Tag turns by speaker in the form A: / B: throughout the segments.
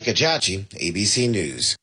A: Kajachi, ABC News.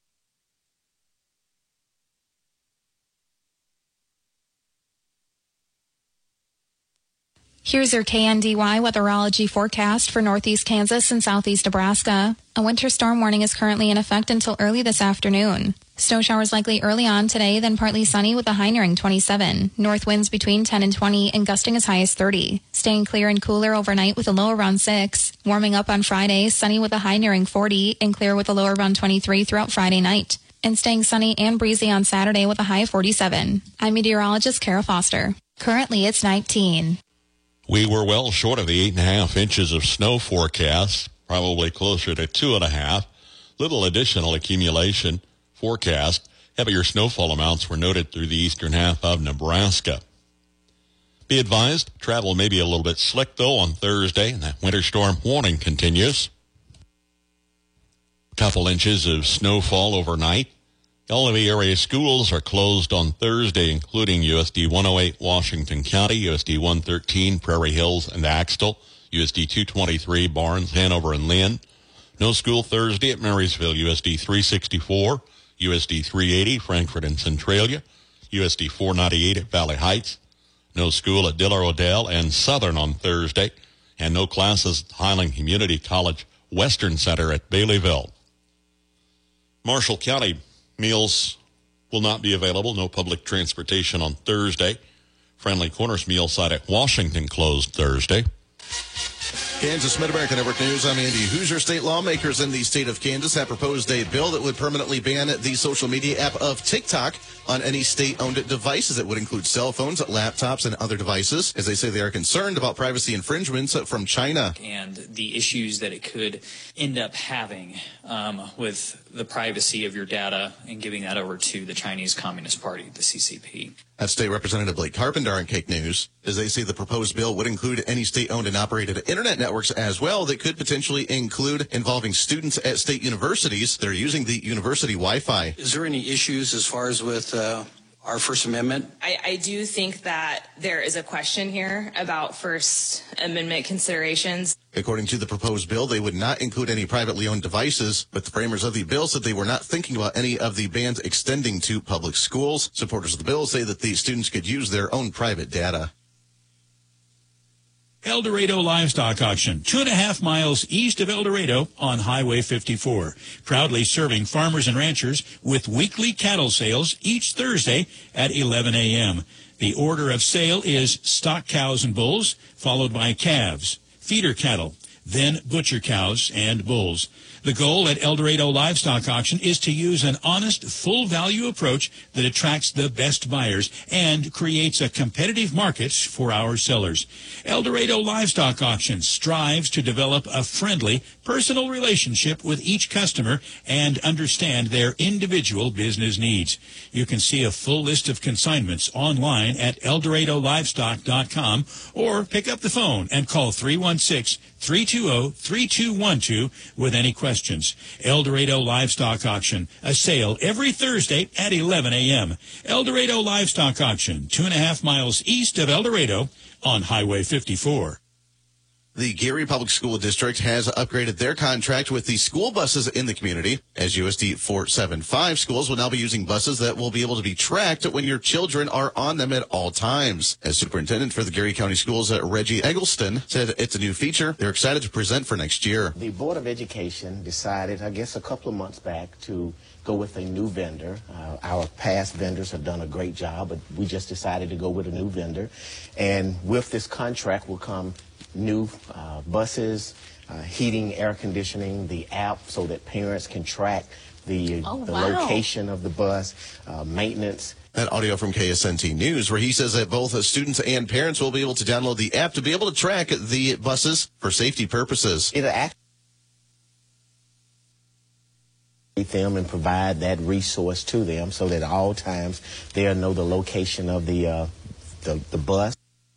B: Here's your KNDY weatherology forecast for northeast Kansas and southeast Nebraska. A winter storm warning is currently in effect until early this afternoon. Snow showers likely early on today, then partly sunny with a high nearing 27. North winds between 10 and 20 and gusting as high as 30. Staying clear and cooler overnight with a low around 6. Warming up on Friday, sunny with a high nearing 40 and clear with a low around 23 throughout Friday night. And staying sunny and breezy on Saturday with a high of 47. I'm meteorologist Kara Foster. Currently it's 19.
C: We were well short of the 8.5 inches of snow forecast, probably closer to 2.5. Little additional accumulation forecast. Heavier snowfall amounts were noted through the eastern half of Nebraska. Be advised, travel may be a little bit slick, though, on Thursday, and that winter storm warning continues. Couple inches of snowfall overnight. All of the area schools are closed on Thursday, including USD 108 Washington County, USD 113 Prairie Hills and Axtell, USD 223 Barnes, Hanover, and Lynn. No school Thursday at Marysville, USD 364, USD 380 Frankfort and Centralia, USD 498 at Valley Heights. No school at Diller Odell and Southern on Thursday, and no classes at Highland Community College Western Center at Baileyville. Marshall County meals will not be available. No public transportation on Thursday. Friendly Corners meal site at Washington closed Thursday.
D: Kansas Mid-America Network News. I'm Andy Hoosier. State lawmakers in the state of Kansas have proposed a bill that would permanently ban the social media app of TikTok on any state-owned devices. It would include cell phones, laptops, and other devices, as they say they are concerned about privacy infringements from China.
E: And the issues that it could end up having with the privacy of your data and giving that over to the Chinese Communist Party, the CCP.
D: That's State Representative Blake Carpenter on Cake News, as they say the proposed bill would include any state-owned and operated internet networks as well that could potentially include involving students at state universities that are using the university Wi-Fi.
F: Is there any issues as far as with our First Amendment?
G: I do think that there is a question here about First Amendment considerations.
D: According to the proposed bill, they would not include any privately owned devices, but the framers of the bill said they were not thinking about any of the bans extending to public schools. Supporters of the bill say that the students could use their own private data.
H: El Dorado Livestock Auction, 2.5 miles east of El Dorado on Highway 54. Proudly serving farmers and ranchers with weekly cattle sales each Thursday at 11 a.m. The order of sale is stock cows and bulls, followed by calves, feeder cattle, then butcher cows and bulls. The goal at El Dorado Livestock Auction is to use an honest, full-value approach that attracts the best buyers and creates a competitive market for our sellers. El Dorado Livestock Auction strives to develop a friendly, personal relationship with each customer and understand their individual business needs. You can see a full list of consignments online at ElDoradoLivestock.com or pick up the phone and call 316-320-3212 with any questions. El Dorado Livestock Auction, a sale every Thursday at 11 a.m. El Dorado Livestock Auction, 2.5 miles east of El Dorado on Highway 54.
D: The Gary Public School District has upgraded their contract with the school buses in the community, as USD 475 schools will now be using buses that will be able to be tracked when your children are on them at all times. As Superintendent for the Gary County Schools, Reggie Eggleston, said it's a new feature they're excited to present for next year.
I: The Board of Education decided, I guess a couple of months back, to go with a new vendor. Our past vendors have done a great job, but we just decided to go with a new vendor. And with this contract will come new buses, heating, air conditioning, the app so that parents can track the location of the bus, maintenance.
D: That audio from KSNT News, where he says that both students and parents will be able to download the app to be able to track the buses for safety purposes.
I: It'll actually them and provide that resource to them so that at all times they'll know the location of the bus.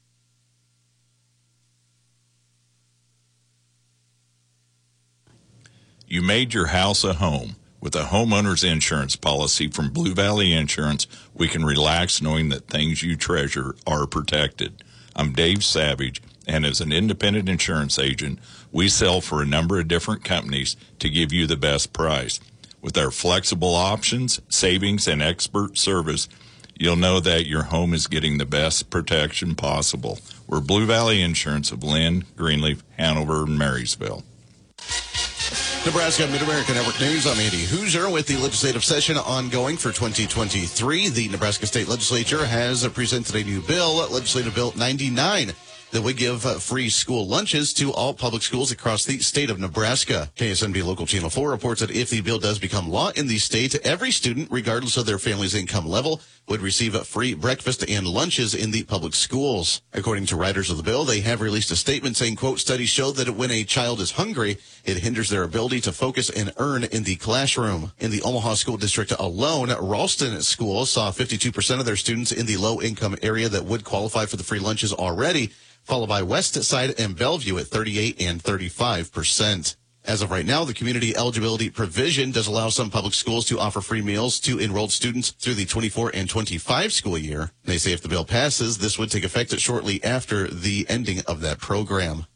J: You made your house a home. With a homeowner's insurance policy from Blue Valley Insurance, we can relax knowing that things you treasure are protected. I'm Dave Savage, And as an independent insurance agent, we sell for a number of different companies to give you the best price. With our flexible options, savings, and expert service, you'll know that your home is getting the best protection possible. We're Blue Valley Insurance of Lynn, Greenleaf, Hanover, and Marysville.
D: Nebraska Mid-America Network News. I'm Andy Hoosier with the legislative session ongoing for 2023. The Nebraska State Legislature has presented a new bill, Legislative Bill 99, that would give free school lunches to all public schools across the state of Nebraska. KSNB Local Channel 4 reports that if the bill does become law in the state, every student, regardless of their family's income level, would receive a free breakfast and lunches in the public schools. According to writers of the bill, they have released a statement saying, quote, studies show that when a child is hungry, it hinders their ability to focus and earn in the classroom. In the Omaha School District alone, Ralston School saw 52% of their students in the low-income area that would qualify for the free lunches already, followed by West Side and Bellevue at 38 and 35%. As of right now, the community eligibility provision does allow some public schools to offer free meals to enrolled students through the 24 and 25 school year. They say if the bill passes, this would take effect shortly after the ending of that program.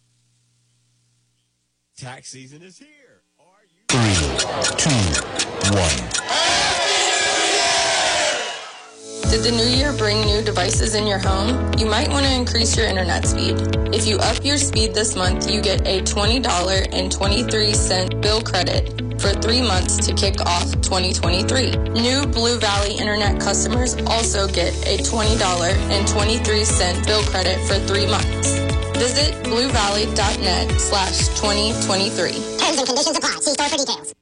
K: Tax season is here. Are you
L: 3, 2, 1.
M: Did the new year bring new devices in your home? You might want to increase your internet speed. If you up your speed this month, you get a $20.23 bill credit for 3 months to kick off 2023. New Blue Valley Internet customers also get a $20.23 bill credit for 3 months. Visit bluevalley.net/2023.
L: Terms and conditions apply. See store for details.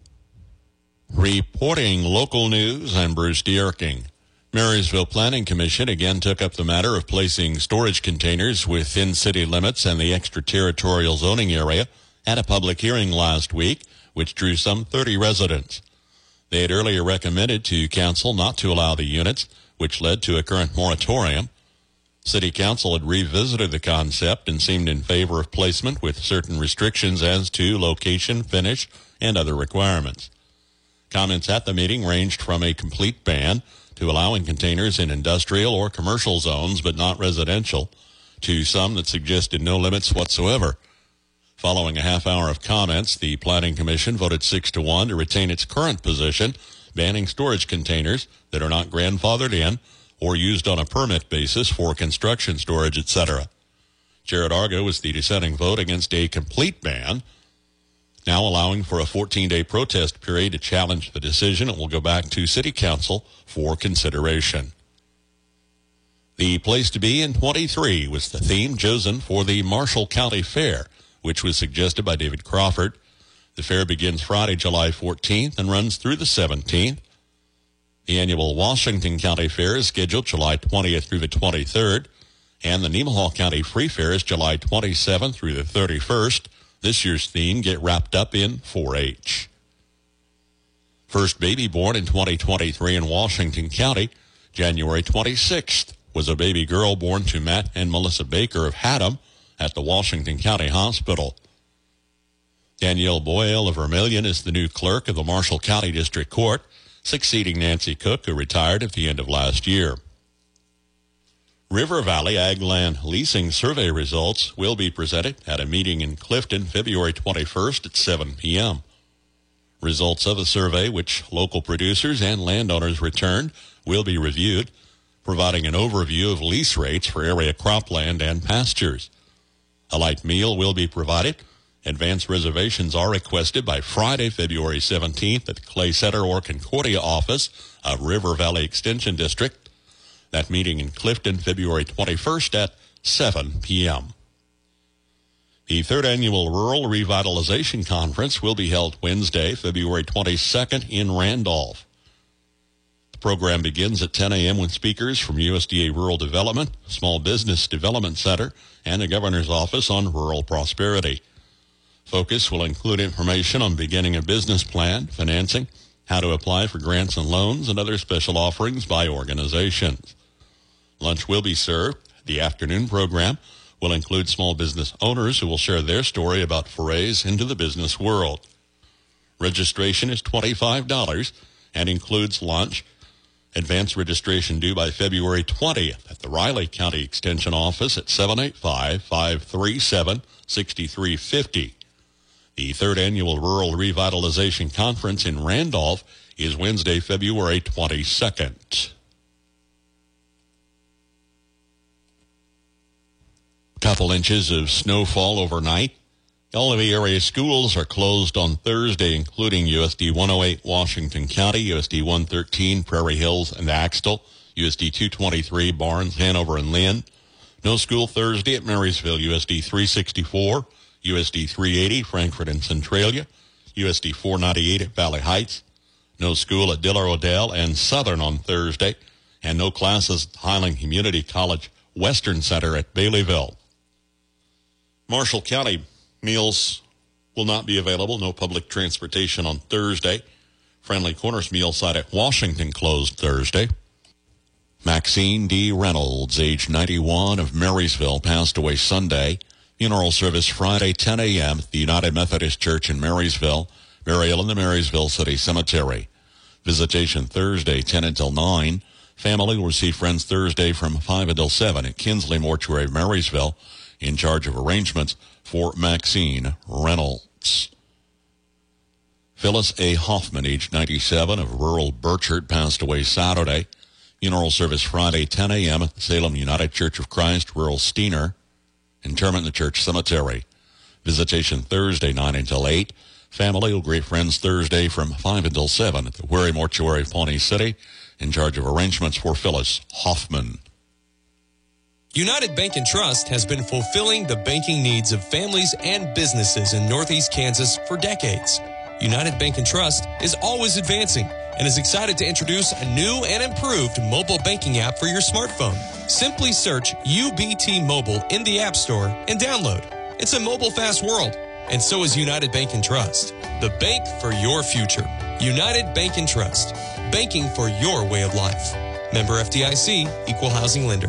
C: Reporting local news, I'm Bruce Dierking. Marysville Planning Commission again took up the matter of placing storage containers within city limits and the extraterritorial zoning area at a public hearing last week, which drew some 30 residents. They had earlier recommended to council not to allow the units, which led to a current moratorium. City Council had revisited the concept and seemed in favor of placement with certain restrictions as to location, finish, and other requirements. Comments at the meeting ranged from a complete ban to allowing containers in industrial or commercial zones but not residential, to some that suggested no limits whatsoever. Following a half hour of comments, the Planning Commission voted 6-1 to retain its current position, banning storage containers that are not grandfathered in or used on a permit basis for construction storage, etc. Jared Argo was the dissenting vote against a complete ban, now allowing for a 14-day protest period to challenge the decision. It will go back to City Council for consideration. The place to be in 23 was the theme chosen for the Marshall County Fair, which was suggested by David Crawford. The fair begins Friday, July 14th and runs through the 17th. The annual Washington County Fair is scheduled July 20th through the 23rd, and the Nemaha County Free Fair is July 27th through the 31st. This year's theme, Get Wrapped Up in 4-H. First baby born in 2023 in Washington County, January 26th, was a baby girl born to Matt and Melissa Baker of Haddam at the Washington County Hospital. Danielle Boyle of Vermilion is the new clerk of the Marshall County District Court, succeeding Nancy Cook, who retired at the end of last year. River Valley Ag Land Leasing Survey results will be presented at a meeting in Clifton February 21st at 7 p.m. Results of the survey, which local producers and landowners returned, will be reviewed, providing an overview of lease rates for area cropland and pastures. A light meal will be provided. Advance reservations are requested by Friday, February 17th at the Clay Center or Concordia office of River Valley Extension District. That meeting in Clifton, February 21st at 7 p.m. The third annual Rural Revitalization Conference will be held Wednesday, February 22nd in Randolph. The program begins at 10 a.m. with speakers from USDA Rural Development, Small Business Development Center, and the Governor's Office on Rural Prosperity. Focus will include information on beginning a business plan, financing, how to apply for grants and loans, and other special offerings by organizations. Lunch will be served. The afternoon program will include small business owners who will share their story about forays into the business world. Registration is $25 and includes lunch, Advance registration due by February 20th at the Riley County Extension Office at 785-537-6350. The third annual Rural Revitalization Conference in Randolph is Wednesday, February 22nd. Couple inches of snowfall overnight. All of the area schools are closed on Thursday, including USD 108 Washington County, USD 113 Prairie Hills and Axtell, USD 223 Barnes, Hanover, and Lynn. No school Thursday at Marysville, USD 364, USD 380 Frankfort and Centralia, USD 498 at Valley Heights. No school at Diller, Odell, and Southern on Thursday, and no classes at Highland Community College Western Center at Baileyville. Marshall County meals will not be available. No public transportation on Thursday. Friendly Corners meal site at Washington closed Thursday. Maxine D. Reynolds, age 91, of Marysville, passed away Sunday. Funeral service Friday, 10 a.m. at the United Methodist Church in Marysville. Burial in the Marysville City Cemetery. Visitation Thursday, 10 until 9. Family will receive friends Thursday from 5 until 7 at Kinsley Mortuary, Marysville, in charge of arrangements for Maxine Reynolds. Phyllis A. Hoffman, age 97, of rural Burchard, passed away Saturday. Funeral service Friday, 10 a.m. at the Salem United Church of Christ, rural Steiner. Interment in the church cemetery. Visitation Thursday, 9 until 8. Family will greet friends Thursday from 5 until 7 at the Wherry Mortuary, Pawnee City, in charge of arrangements for Phyllis Hoffman.
N: United Bank & Trust has been fulfilling the banking needs of families and businesses in Northeast Kansas for decades. United Bank & Trust is always advancing and is excited to introduce a new and improved mobile banking app for your smartphone. Simply search UBT Mobile in the App Store and download. It's a mobile-fast world, and so is United Bank & Trust, the bank for your future. United Bank & Trust, banking for your way of life. Member FDIC, Equal Housing Lender.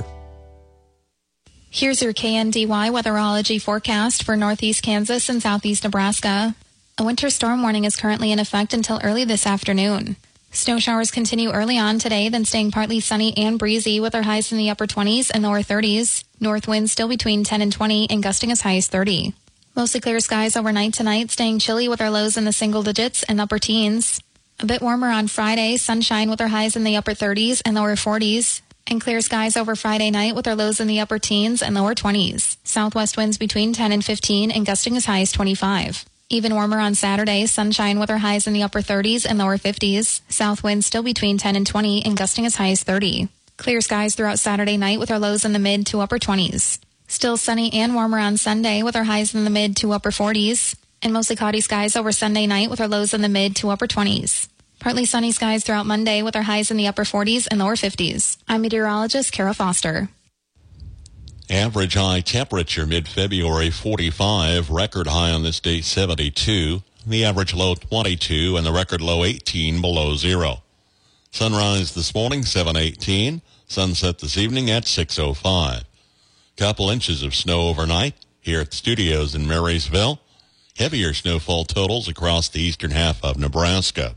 B: Here's your KNDY weatherology forecast for northeast Kansas and southeast Nebraska. A winter storm warning is currently in effect until early this afternoon. Snow showers continue early on today, then staying partly sunny and breezy with our highs in the upper 20s and lower 30s. North winds still between 10 and 20 and gusting as high as 30. Mostly clear skies overnight tonight, staying chilly with our lows in the single digits and upper teens. A bit warmer on Friday, sunshine with our highs in the upper 30s and lower 40s. And clear skies over Friday night with our lows in the upper teens and lower 20s. Southwest winds between 10 and 15 and gusting as high as 25. Even warmer on Saturday, sunshine with our highs in the upper 30s and lower 50s. South winds still between 10 and 20 and gusting as high as 30. Clear skies throughout Saturday night with our lows in the mid to upper 20s. Still sunny and warmer on Sunday with our highs in the mid to upper 40s. And mostly cloudy skies over Sunday night with our lows in the mid to upper 20s. Partly sunny skies throughout Monday with our highs in the upper 40s and lower 50s. I'm meteorologist Kara Foster.
C: Average high temperature mid-February 45, record high on this date 72, the average low 22, and the record low 18 below zero. Sunrise this morning 7:18, sunset this evening at 6:05. Couple inches of snow overnight here at the studios in Marysville. Heavier snowfall totals across the eastern half of Nebraska.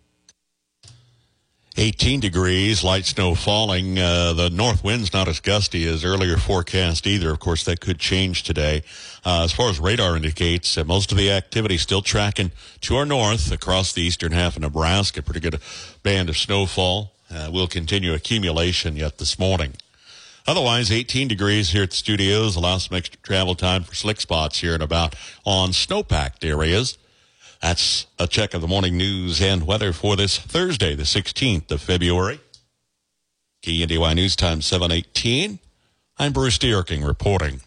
C: 18 degrees, light snow falling. The north wind's not as gusty as earlier forecast either. Of course, that could change today. As far as radar indicates, most of the activity still tracking to our north across the eastern half of Nebraska. Pretty good band of snowfall. Will continue accumulation yet this morning. Otherwise, 18 degrees here at the studios. Allows some extra travel time for slick spots here and about on snow-packed areas. That's a check of the morning news and weather for this Thursday, the 16th of February. KNDY News Time 7:18. I'm Bruce Dierking reporting.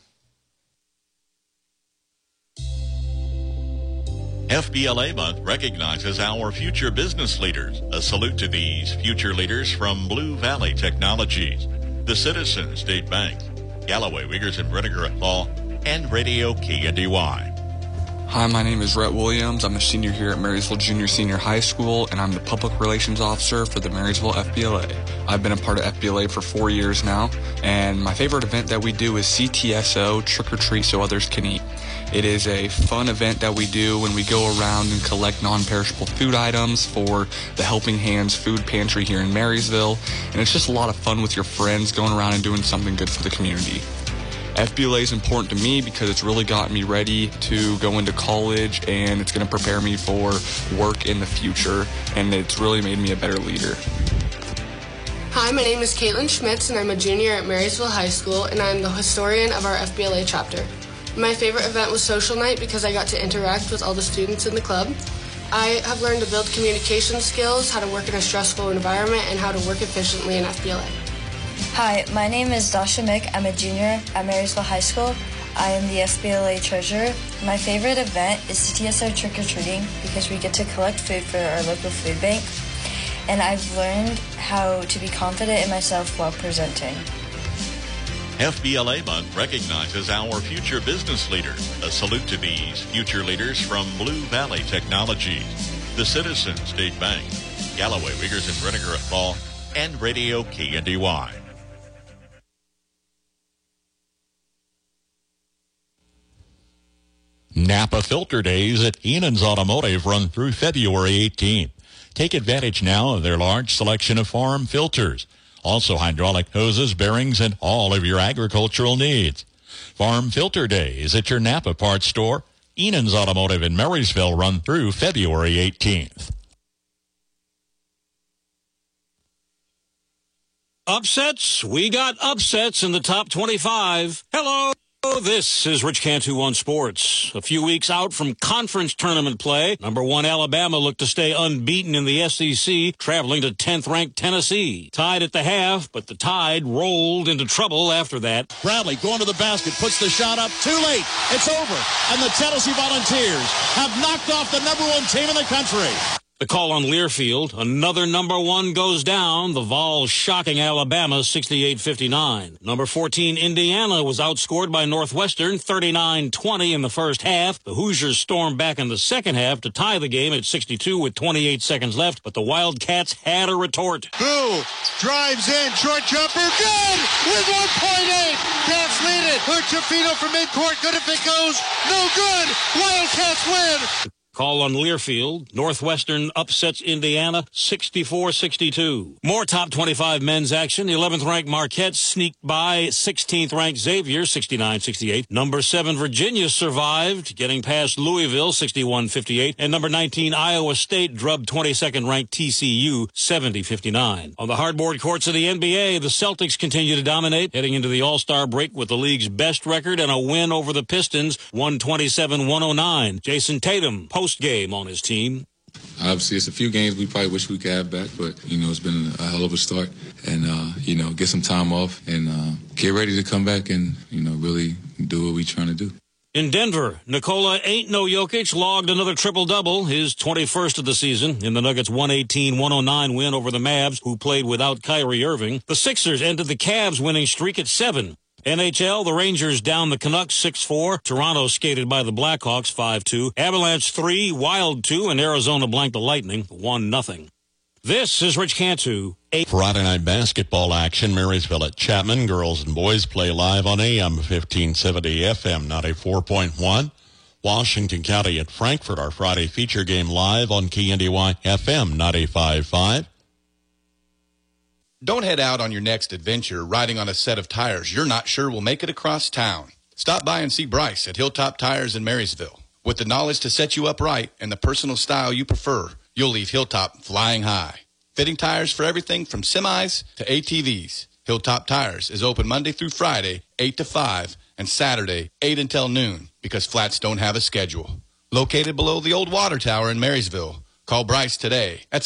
C: FBLA Month recognizes our future business leaders. A salute to these future leaders from Blue Valley Technologies, the Citizen State Bank, Galloway, Wiggers, and Brinegar at Law, and Radio KNDY.
O: Hi, my name is Rhett Williams. I'm a senior here at Marysville Junior Senior High School, and I'm the Public Relations Officer for the Marysville FBLA. I've been a part of FBLA for 4 years now, and my favorite event that we do is CTSO, Trick or Treat So Others Can Eat. It is a fun event that we do when we go around and collect non-perishable food items for the Helping Hands Food Pantry here in Marysville, and it's just a lot of fun with your friends going around and doing something good for the community. FBLA is important to me because it's really gotten me ready to go into college, and it's going to prepare me for work in the future, and it's really made me a better leader.
P: Hi, my name is Caitlin Schmitz, and I'm a junior at Marysville High School, and I'm the historian of our FBLA chapter. My favorite event was Social Night because I got to interact with all the students in the club. I have learned to build communication skills, how to work in a stressful environment, and how to work efficiently in FBLA.
Q: Hi, my name is Dasha Mick. I'm a junior at Marysville High School. I am the FBLA treasurer. My favorite event is CTSO Trick or Treating because we get to collect food for our local food bank. And I've learned how to be confident in myself while presenting.
C: FBLA Month recognizes our future business leaders. A salute to these future leaders from Blue Valley Technologies, the Citizens State Bank, Galloway, Wiegers, and Renninger at Law, and Radio KNDY. Napa Filter Days at Enan's Automotive run through February 18th. Take advantage now of their large selection of farm filters. Also hydraulic hoses, bearings, and all of your agricultural needs. Farm Filter Days at your Napa parts store. Enan's Automotive in Marysville run through February 18th.
R: Upsets? We got upsets in the top 25. Hello! This is Rich Cantu on Sports. A few weeks out from conference tournament play, number 1 Alabama looked to stay unbeaten in the SEC, traveling to 10th-ranked Tennessee. Tied at the half, but the Tide rolled into trouble after that.
S: Bradley going to the basket, puts the shot up, too late. It's over, and the Tennessee Volunteers have knocked off the number 1 team in the country.
R: The call on Learfield. Another number 1 goes down. The Vols shocking Alabama 68-59. Number 14 Indiana was outscored by Northwestern 39-20 in the first half. The Hoosiers stormed back in the second half to tie the game at 62 with 28 seconds left, but the Wildcats had a retort.
T: Boo drives in, short jumper, good with 1.8. Cats lead it. Hurchafino from midcourt, good if it goes, no good. Wildcats win.
R: Call on Learfield. Northwestern upsets Indiana 64-62. More top 25 men's action. 11th-ranked Marquette sneaked by 16th-ranked Xavier 69-68. Number 7 Virginia survived, getting past Louisville 61-58. And number 19 Iowa State drubbed 22nd-ranked TCU 70-59. On the hardboard courts of the NBA, the Celtics continue to dominate, heading into the All-Star break with the league's best record and a win over the Pistons 127-109. Jason Tatum post-game on his team.
U: Obviously, it's a few games we probably wish we could have back, but, it's been a hell of a start. And, get some time off and get ready to come back and, really do what we're trying to do.
R: In Denver, Nikola Ain't No Jokic logged another triple-double, his 21st of the season, in the Nuggets' 118-109 win over the Mavs, who played without Kyrie Irving. The Sixers ended the Cavs' winning streak at 7. NHL, the Rangers down the Canucks 6-4. Toronto skated by the Blackhawks 5-2. Avalanche 3, Wild 2, and Arizona blanked the Lightning 1-0. This is Rich Cantu.
C: Friday night basketball action, Marysville at Chapman. Girls and boys play live on AM 1570 FM 94.1. Washington County at Frankfort, our Friday feature game live on KNDY FM 95.5.
V: Don't head out on your next adventure riding on a set of tires you're not sure will make it across town. Stop by and see Bryce at Hilltop Tires in Marysville. With the knowledge to set you up right and the personal style you prefer, you'll leave Hilltop flying high. Fitting tires for everything from semis to ATVs. Hilltop Tires is open Monday through Friday, 8 to 5, and Saturday, 8 until noon, because flats don't have a schedule. Located below the old water tower in Marysville, call Bryce today at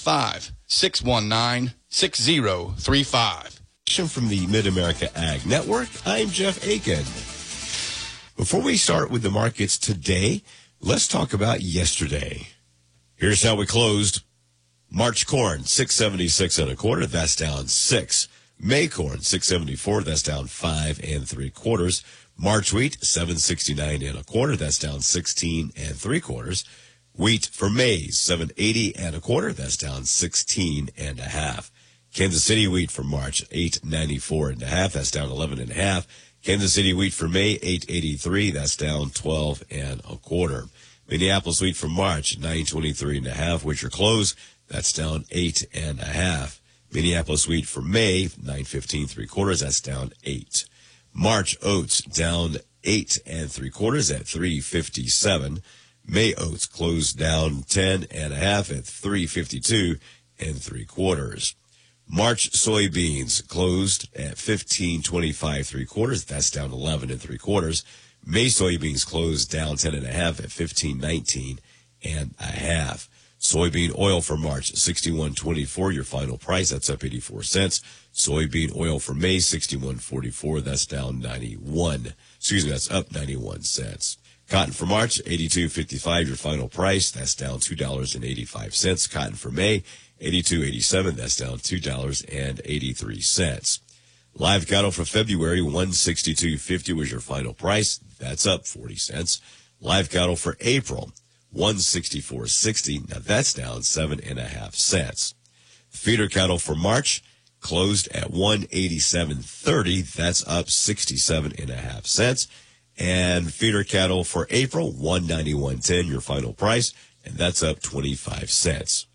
V: 785-619-6035.
K: From the Mid-America Ag Network, I'm Jeff Aiken. Before we start with the markets today, let's talk about yesterday. Here's how we closed. March corn, 676 1/4. That's down 6. May corn, 674. That's down 5 3/4. March wheat, $7.69 1/4. That's down 16 3/4. Wheat for maize, $7.80 1/4. That's down 16 1/2. Kansas City wheat for March, $8.94 1/2. That's down 11 1/2. Kansas City wheat for May, $8.83. That's down 12 1/4. Minneapolis wheat for March, $9.23 1/2. Winter close, that's down 8 1/2. Minneapolis wheat for May, $9.15 3/4. That's down 8. March oats down 8 3/4 at $3.57. May oats closed down 10 1/2 at $3.52 3/4. March soybeans closed at $15.25 3/4. That's down 11 3/4. May soybeans closed down 10 1/2 at $15.19 1/2. Soybean oil for March, $61.24, your final price. That's up 84 cents. Soybean oil for May, $61.44. That's down 91. That's up 91 cents. Cotton for March, $82.55, your final price. That's down $2.85. Cotton for May, $82.87. That's down $2.83. Live cattle for February, $162.50 was your final price. That's up 40 cents. Live cattle for April, $164.60. Now that's down 7 1/2 cents. Feeder cattle for March closed at $187.30. That's up 67 1/2 cents. And feeder cattle for April, $191.10, your final price, and that's up 25 cents.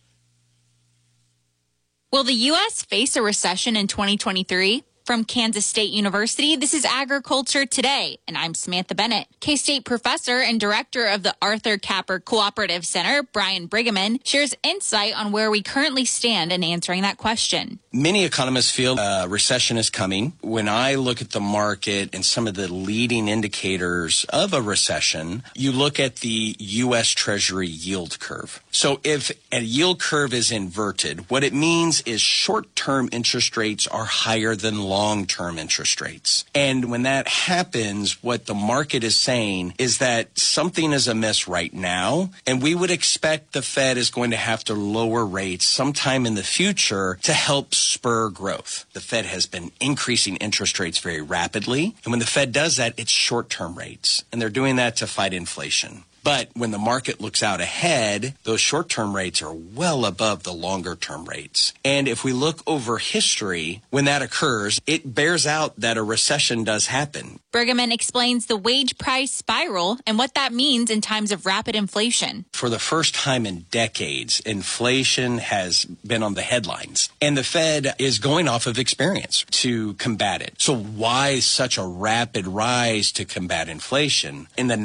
A: Will the U.S. face a recession in 2023? From Kansas State University, this is Agriculture Today, and I'm Samantha Bennett. K-State professor and director of the Arthur Capper Cooperative Center, Brian Brigham, shares insight on where we currently stand in answering that question.
E: Many economists feel a recession is coming. When I look at the market and some of the leading indicators of a recession, you look at the U.S. Treasury yield curve. So if a yield curve is inverted, what it means is short-term interest rates are higher than long-term interest rates. And when that happens, what the market is saying is that something is amiss right now, and we would expect the Fed is going to have to lower rates sometime in the future to help spur growth. The Fed has been increasing interest rates very rapidly, and when the Fed does that, it's short-term rates, and they're doing that to fight inflation. But when the market looks out ahead, those short-term rates are well above the longer-term rates. And if we look over history, when that occurs, it bears out that a recession does happen.
A: Brigham explains the wage price spiral and what that means in times of rapid inflation.
E: For the first time in decades, inflation has been on the headlines, and the Fed is going off of experience to combat it. So why such a rapid rise to combat inflation? In the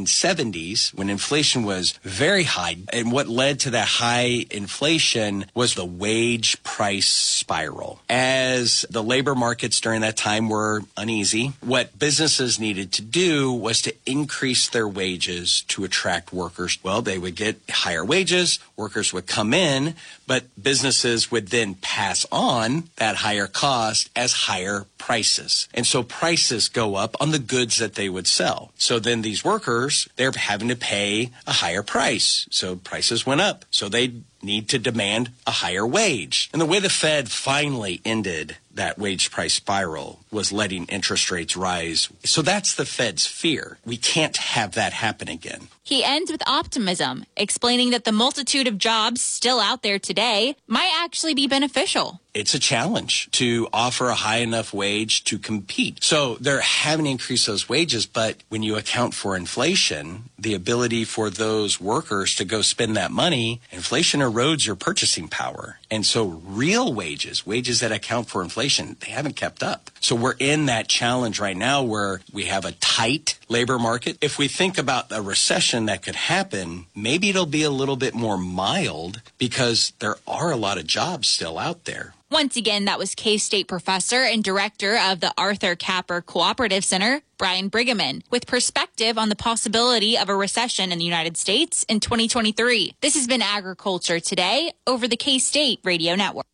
E: 1970s, when inflation was very high, and what led to that high inflation was the wage price spiral. As the labor markets during that time were uneasy, what businesses needed to do was to increase their wages to attract workers. Well, they would get higher wages, workers would come in, but businesses would then pass on that higher cost as higher prices. And so prices go up on the goods that they would sell. So then these workers, they're having to pay a higher price. So prices went up. So they need to demand a higher wage. And the way the Fed finally ended that wage price spiral was letting interest rates rise. So that's the Fed's fear. We can't have that happen again.
A: He ends with optimism, explaining that the multitude of jobs still out there today might actually be beneficial.
E: It's a challenge to offer a high enough wage to compete. So they're having to increase those wages, but when you account for inflation, the ability for those workers to go spend that money, inflation erodes your purchasing power. And so real wages that account for inflation, they haven't kept up. So we're in that challenge right now where we have a tight labor market. If we think about a recession that could happen, maybe it'll be a little bit more mild because there are a lot of jobs still out there.
A: Once again, that was K-State professor and director of the Arthur Capper Cooperative Center, Brian Brigham, with perspective on the possibility of a recession in the United States in 2023. This has been Agriculture Today over the K-State Radio Network.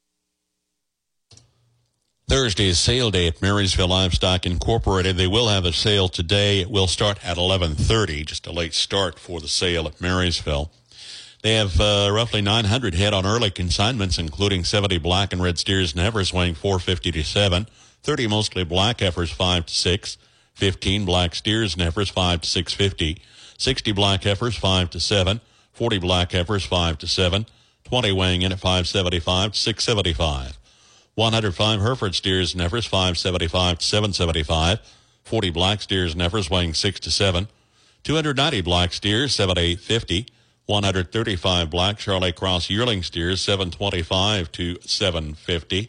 C: Thursday is sale day at Marysville Livestock Incorporated. They will have a sale today. It will start at 11:30, just a late start for the sale at Marysville. They have roughly 900 head on early consignments, including 70 black and red steers and heifers weighing 450 to 7, 30 mostly black heifers 5 to 6, 15 black steers and heifers 5 to 650. 60 black heifers 5 to 7. 40 black heifers 5 to 7. 20 weighing in at 575 to 675. 105 Hereford steers and heifers 575 to 775. 40 black steers and heifers weighing 6 to 7. 290 black steers 7 to 850. 135 black Charolais Cross yearling steers 725 to 750.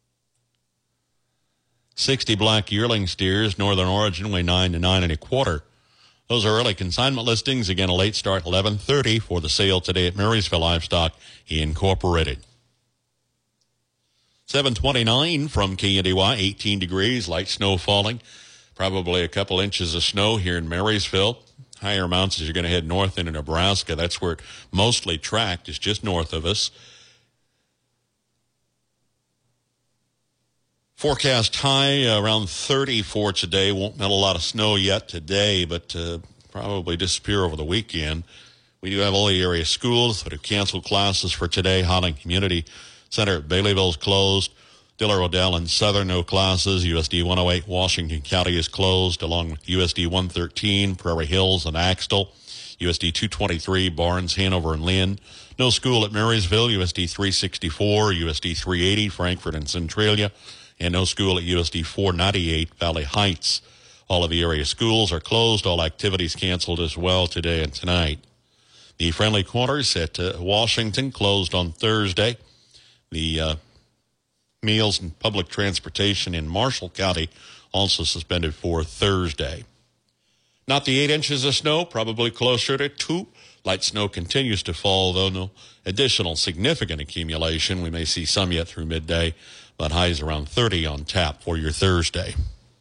C: 60 black yearling steers Northern Origin weigh 9 to 9 1/4. Those are early consignment listings. Again, a late start 11:30 for the sale today at Marysville Livestock Incorporated. 729 from KNDY, 18 degrees, light snow falling. Probably a couple inches of snow here in Marysville. Higher amounts as you're going to head north into Nebraska. That's where it mostly tracked, is just north of us. Forecast high around 30 for today. Won't melt a lot of snow yet today, but probably disappear over the weekend. We do have all the area schools that have canceled classes for today. Highland Community Center at Baileyville is closed. Diller, Odell, and Southern no classes. USD 108 Washington County is closed, along with USD 113 Prairie Hills and Axtell. USD 223 Barnes, Hanover, and Lynn. No school at Marysville. USD 364, USD 380 Frankfort and Centralia. And no school at USD 498 Valley Heights. All of the area schools are closed. All activities canceled as well today and tonight. The friendly quarters at Washington closed on Thursday. The meals and public transportation in Marshall County also suspended for Thursday. Not the 8 inches of snow, probably closer to 2. Light snow continues to fall, though no additional significant accumulation. We may see some yet through midday, but highs around 30 on tap for your Thursday.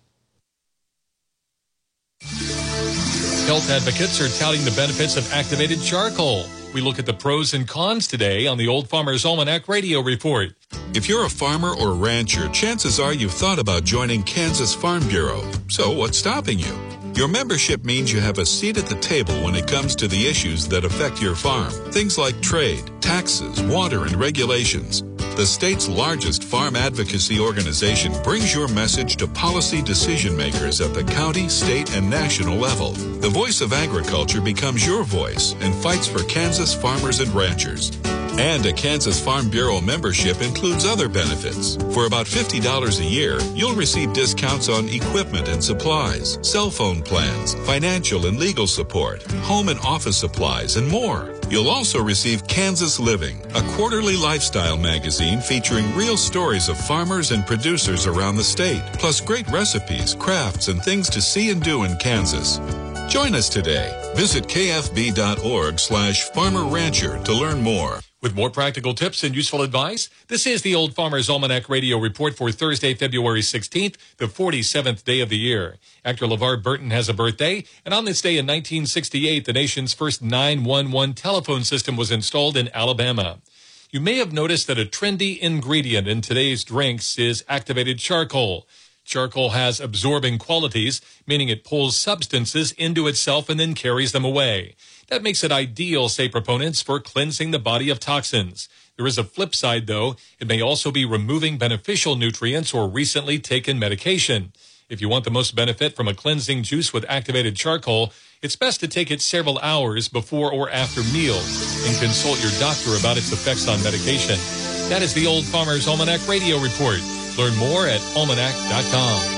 N: Health advocates are touting the benefits of activated charcoal. We look at the pros and cons today on the Old Farmer's Almanac Radio Report.
F: If you're a farmer or rancher, chances are you've thought about joining Kansas Farm Bureau. So what's stopping you? Your membership means you have a seat at the table when it comes to the issues that affect your farm. Things like trade, taxes, water, and regulations. The state's largest farm advocacy organization brings your message to policy decision makers at the county, state, and national level. The voice of agriculture becomes your voice and fights for Kansas farmers and ranchers. And a Kansas Farm Bureau membership includes other benefits. For about $50 a year, you'll receive discounts on equipment and supplies, cell phone plans, financial and legal support, home and office supplies, and more. You'll also receive Kansas Living, a quarterly lifestyle magazine featuring real stories of farmers and producers around the state, plus great recipes, crafts, and things to see and do in Kansas. Join us today. Visit kfb.org/farmer-rancher to learn more.
N: With more practical tips and useful advice, this is the Old Farmer's Almanac Radio Report for Thursday, February 16th, the 47th day of the year. Actor LeVar Burton has a birthday, and on this day in 1968, the nation's first 911 telephone system was installed in Alabama. You may have noticed that a trendy ingredient in today's drinks is activated charcoal. Charcoal has absorbing qualities, meaning it pulls substances into itself and then carries them away. That makes it ideal, say proponents, for cleansing the body of toxins. There is a flip side, though. It may also be removing beneficial nutrients or recently taken medication. If you want the most benefit from a cleansing juice with activated charcoal, it's best to take it several hours before or after meals and consult your doctor about its effects on medication. That is the Old Farmer's Almanac Radio Report. Learn more at almanac.com.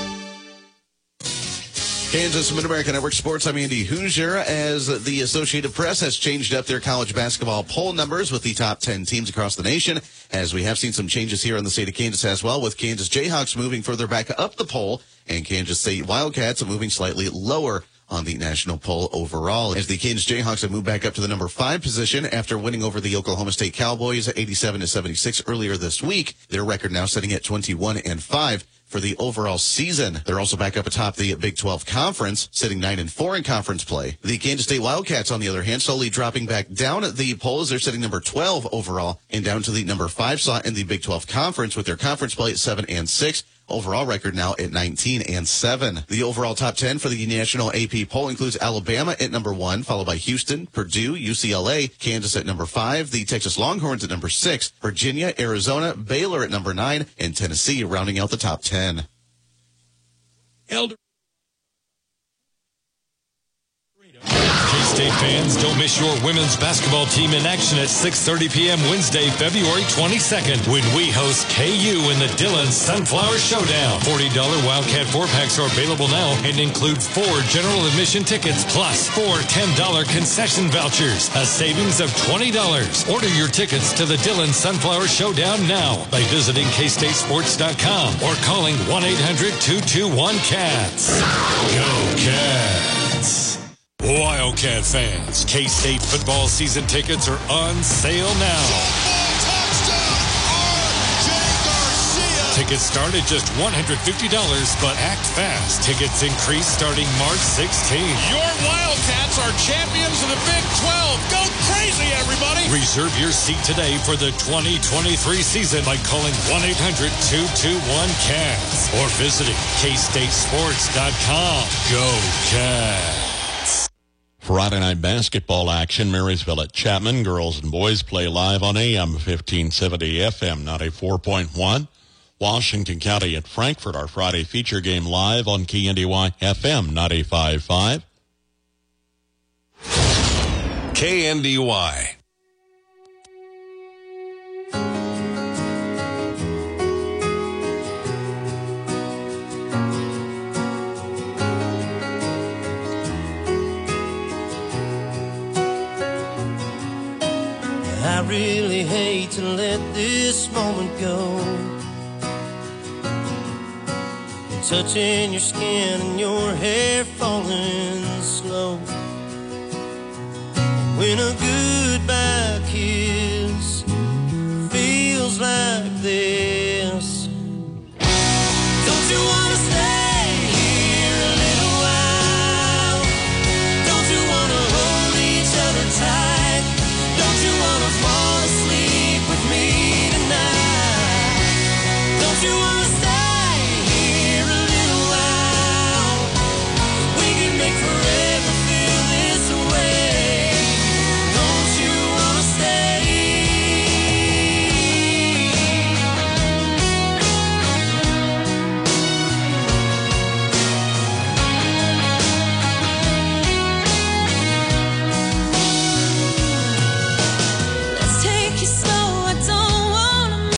D: Kansas Mid-America Network Sports, I'm Andy Hoosier. As the Associated Press has changed up their college basketball poll numbers with the top 10 teams across the nation, as we have seen some changes here in the state of Kansas as well, with Kansas Jayhawks moving further back up the poll and Kansas State Wildcats moving slightly lower on the national poll overall, as the Kansas Jayhawks have moved back up to the number 5 position after winning over the Oklahoma State Cowboys 87-76 earlier this week. Their record now sitting at 21-5 for the overall season. They're also back up atop the Big 12 Conference, sitting 9-4 in conference play. The Kansas State Wildcats, on the other hand, slowly dropping back down at the polls. They're sitting number 12 overall and down to the number 5 slot in the Big 12 Conference, with their conference play at 7-6. Overall record now at 19-7. The overall top 10 for the national AP poll includes Alabama at number 1, followed by Houston, Purdue, UCLA, Kansas at number 5, the Texas Longhorns at number 6, Virginia, Arizona, Baylor at number 9, and Tennessee rounding out the top 10.
H: Elder
N: K-State fans, don't miss your women's basketball team in action at 6:30 p.m. Wednesday, February 22nd, when we host KU in the Dillon Sunflower Showdown. $40 Wildcat 4-packs are available now and include 4 general admission tickets plus 4 $10 concession vouchers, a savings of $20. Order your tickets to the Dillon Sunflower Showdown now by visiting KStateSports.com or calling 1-800-221-CATS. Go Cats! Wildcat fans, K-State football season tickets are on sale now. Tickets start at just $150, but act fast. Tickets increase starting March 16th.
S: Your Wildcats are champions of the Big 12. Go crazy, everybody!
N: Reserve your seat today for the 2023 season by calling 1-800-221-CATS or visiting KStateSports.com. Go Cats!
C: Friday night basketball action, Marysville at Chapman. Girls and boys play live on AM 1570, FM 94.1. Washington County at Frankfort, our Friday feature game live on KNDY FM 95.5.
N: KNDY.
G: I really hate to let this moment go. Touching your skin and your hair falling slow. When a goodbye kiss